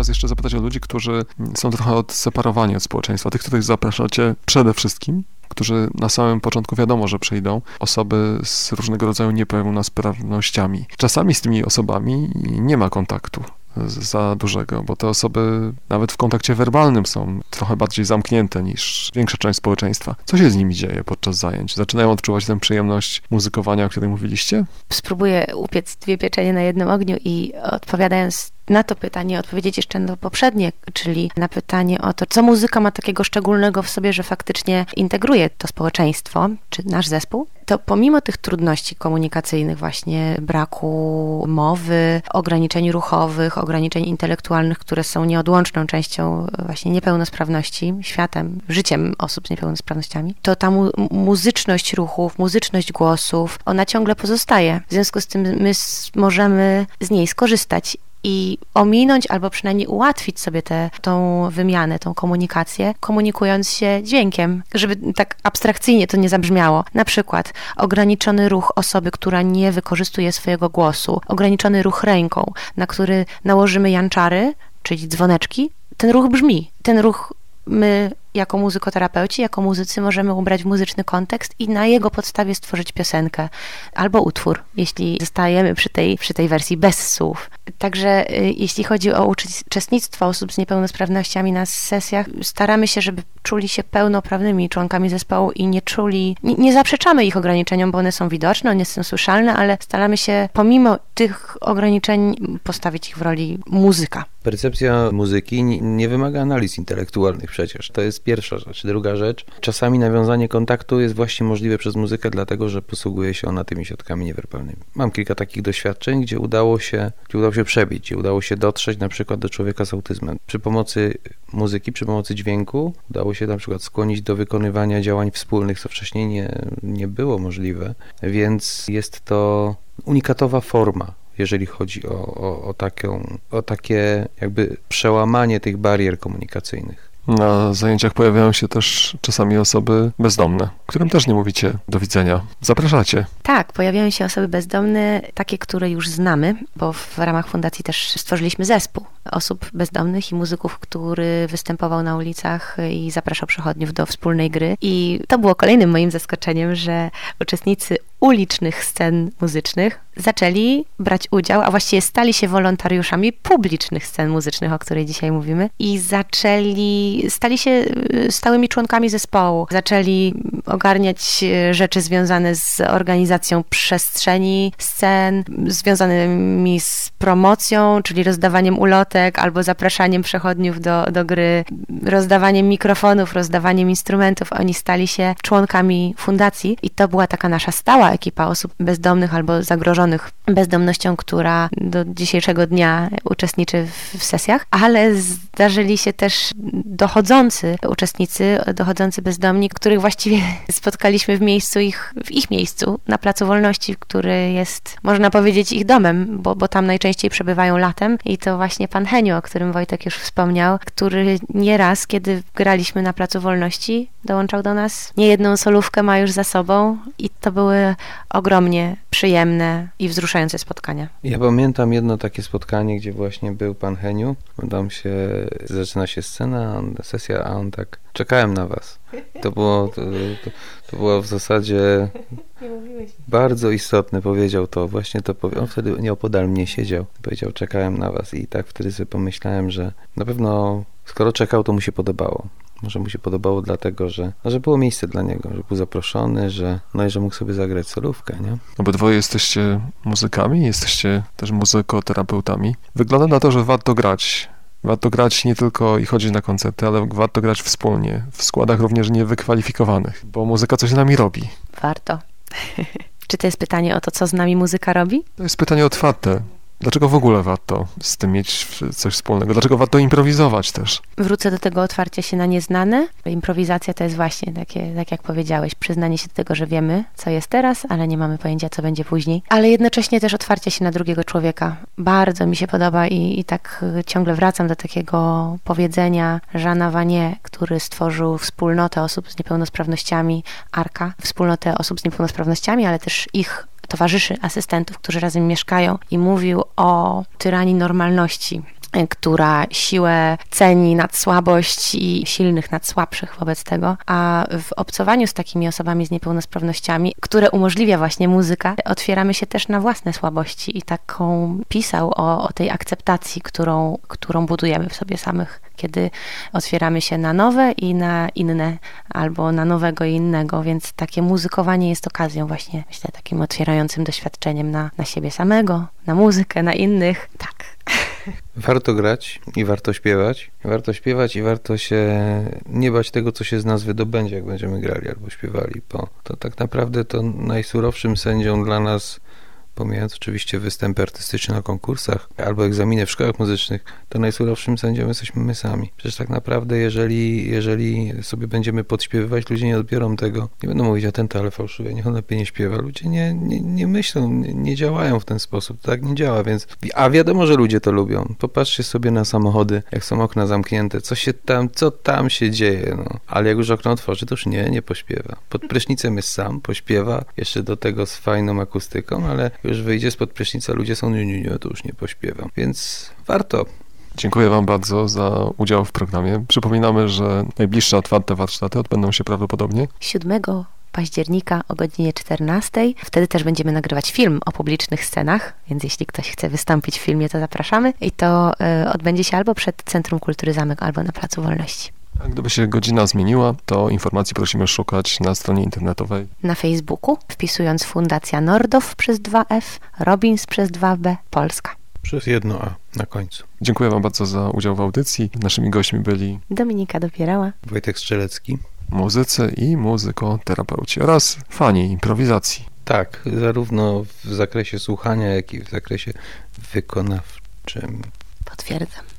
jeszcze zapytać o ludzi, którzy są trochę odseparowani od społeczeństwa. Tych, których zapraszacie przede wszystkim, którzy na samym początku wiadomo, że przyjdą, osoby z różnego rodzaju niepełnosprawnościami. Czasami z tymi osobami nie ma kontaktu za dużego, bo te osoby nawet w kontakcie werbalnym są trochę bardziej zamknięte niż większa część społeczeństwa. Co się z nimi dzieje podczas zajęć? Zaczynają odczuwać tę przyjemność muzykowania, o której mówiliście? Spróbuję upiec 2 pieczenie na jednym ogniu i odpowiadając na to pytanie, odpowiedzieć jeszcze na poprzednie, czyli na pytanie o to, co muzyka ma takiego szczególnego w sobie, że faktycznie integruje to społeczeństwo, czy nasz zespół, to pomimo tych trudności komunikacyjnych, właśnie braku mowy, ograniczeń ruchowych, ograniczeń intelektualnych, które są nieodłączną częścią właśnie niepełnosprawności, światem, życiem osób z niepełnosprawnościami, to ta muzyczność ruchów, muzyczność głosów, ona ciągle pozostaje. W związku z tym my możemy z niej skorzystać i ominąć albo przynajmniej ułatwić sobie tą wymianę, tą komunikację, komunikując się dźwiękiem, żeby tak abstrakcyjnie to nie zabrzmiało. Na przykład ograniczony ruch osoby, która nie wykorzystuje swojego głosu, ograniczony ruch ręką, na który nałożymy janczary, czyli dzwoneczki, ten ruch brzmi. Ten ruch my jako muzykoterapeuci, jako muzycy możemy ubrać w muzyczny kontekst i na jego podstawie stworzyć piosenkę albo utwór, jeśli zostajemy przy tej wersji bez słów. Także jeśli chodzi o uczestnictwo osób z niepełnosprawnościami na sesjach, staramy się, żeby czuli się pełnoprawnymi członkami zespołu i nie zaprzeczamy ich ograniczeniom, bo one są widoczne, one są słyszalne, ale staramy się pomimo tych ograniczeń postawić ich w roli muzyka. Percepcja muzyki nie wymaga analiz intelektualnych przecież. To jest pierwsza rzecz. Druga rzecz, czasami nawiązanie kontaktu jest właśnie możliwe przez muzykę, dlatego że posługuje się ona tymi środkami niewerbalnymi. Mam kilka takich doświadczeń, gdzie udało się przebić, gdzie udało się dotrzeć na przykład do człowieka z autyzmem. Przy pomocy muzyki, przy pomocy dźwięku udało się na przykład skłonić do wykonywania działań wspólnych, co wcześniej nie było możliwe, więc jest to unikatowa forma, jeżeli chodzi o takie jakby przełamanie tych barier komunikacyjnych. Na zajęciach pojawiają się też czasami osoby bezdomne, którym też nie mówicie do widzenia. Zapraszacie. Tak, pojawiają się osoby bezdomne, takie, które już znamy, bo w ramach fundacji też stworzyliśmy zespół osób bezdomnych i muzyków, który występował na ulicach i zapraszał przechodniów do wspólnej gry. I to było kolejnym moim zaskoczeniem, że uczestnicy ulicznych scen muzycznych zaczęli brać udział, a właściwie stali się wolontariuszami publicznych scen muzycznych, o której dzisiaj mówimy, i stali się stałymi członkami zespołu. Zaczęli ogarniać rzeczy związane z organizacją przestrzeni scen, związanymi z promocją, czyli rozdawaniem ulotek albo zapraszaniem przechodniów do gry, rozdawaniem mikrofonów, rozdawaniem instrumentów. Oni stali się członkami fundacji i to była taka nasza stała ekipa osób bezdomnych albo zagrożonych bezdomnością, która do dzisiejszego dnia uczestniczy w sesjach, ale zdarzyli się też dochodzący bezdomni, których właściwie spotkaliśmy w ich miejscu, na Placu Wolności, który jest, można powiedzieć, ich domem, bo tam najczęściej przebywają latem i to właśnie pan Heniu, o którym Wojtek już wspomniał, który nieraz, kiedy graliśmy na Placu Wolności, dołączał do nas. Niejedną solówkę ma już za sobą i to były ogromnie przyjemne i wzruszające spotkania. Ja pamiętam jedno takie spotkanie, gdzie właśnie był pan Heniu. Tam zaczyna się sesja, a on tak, czekałem na was. To było w zasadzie bardzo istotne, powiedział to. Właśnie to on wtedy nieopodal mnie siedział. Powiedział, czekałem na was i tak wtedy sobie pomyślałem, że na pewno skoro czekał, to mu się podobało. Może mu się podobało dlatego, że było miejsce dla niego, że był zaproszony, że mógł sobie zagrać solówkę, nie? Obydwoje jesteście muzykami, jesteście też muzykoterapeutami. Wygląda na to, że warto grać. Warto grać nie tylko i chodzić na koncerty, ale warto grać wspólnie, w składach również niewykwalifikowanych, bo muzyka coś z nami robi. Warto. Czy to jest pytanie o to, co z nami muzyka robi? To jest pytanie otwarte. Dlaczego w ogóle warto z tym mieć coś wspólnego? Dlaczego warto improwizować też? Wrócę do tego otwarcia się na nieznane. Improwizacja to jest właśnie takie, tak jak powiedziałeś, przyznanie się do tego, że wiemy, co jest teraz, ale nie mamy pojęcia, co będzie później. Ale jednocześnie też otwarcie się na drugiego człowieka. Bardzo mi się podoba i tak ciągle wracam do takiego powiedzenia Jeana Vanier, który stworzył wspólnotę osób z niepełnosprawnościami, ARKA, wspólnotę osób z niepełnosprawnościami, ale też ich towarzyszy, asystentów, którzy razem mieszkają i mówił o tyranii normalności. która siłę ceni nad słabość i silnych nad słabszych wobec tego, a w obcowaniu z takimi osobami z niepełnosprawnościami, które umożliwia właśnie muzyka, otwieramy się też na własne słabości i taką pisał o tej akceptacji, którą budujemy w sobie samych, kiedy otwieramy się na nowe i na inne, albo na nowego i innego, więc takie muzykowanie jest okazją właśnie, myślę, takim otwierającym doświadczeniem na siebie samego, na muzykę, na innych. Tak. Warto grać i warto śpiewać. Warto śpiewać i warto się nie bać tego, co się z nas wydobędzie, jak będziemy grali albo śpiewali, bo to tak naprawdę to najsurowszym sędzią dla nas, pomijając oczywiście występy artystyczne na konkursach albo egzaminy w szkołach muzycznych, to najsurowszym sędzią jesteśmy my sami. Przecież tak naprawdę, jeżeli sobie będziemy podśpiewywać, ludzie nie odbiorą tego, nie będą mówić, a ten to ale fałszuje, niech on lepiej nie śpiewa. Ludzie nie myślą, nie działają w ten sposób. To tak nie działa, więc... A wiadomo, że ludzie to lubią. Popatrzcie sobie na samochody, jak są okna zamknięte, co tam się dzieje, no. Ale jak już okno otworzy, to już nie pośpiewa. Pod prysznicem jest sam, pośpiewa, jeszcze do tego z fajną akustyką, ale już wyjdzie spod prysznica, ludzie są, nie, to już nie pośpiewam. Więc warto. Dziękuję Wam bardzo za udział w programie. Przypominamy, że najbliższe otwarte warsztaty odbędą się prawdopodobnie 7 października o godzinie 14. Wtedy też będziemy nagrywać film o publicznych scenach, więc jeśli ktoś chce wystąpić w filmie, to zapraszamy. I to odbędzie się albo przed Centrum Kultury Zamek, albo na Placu Wolności. A gdyby się godzina zmieniła, to informacji prosimy szukać na stronie internetowej. Na Facebooku, wpisując Fundacja Nordow przez 2F, Robins przez 2B, Polska. Przez 1A na końcu. Dziękuję Wam bardzo za udział w audycji. Naszymi gośćmi byli Dominika Dopierała, Wojtek Strzelecki, muzycy i muzykoterapeuci oraz fani improwizacji. Tak, zarówno w zakresie słuchania, jak i w zakresie wykonawczym. potwierdzam.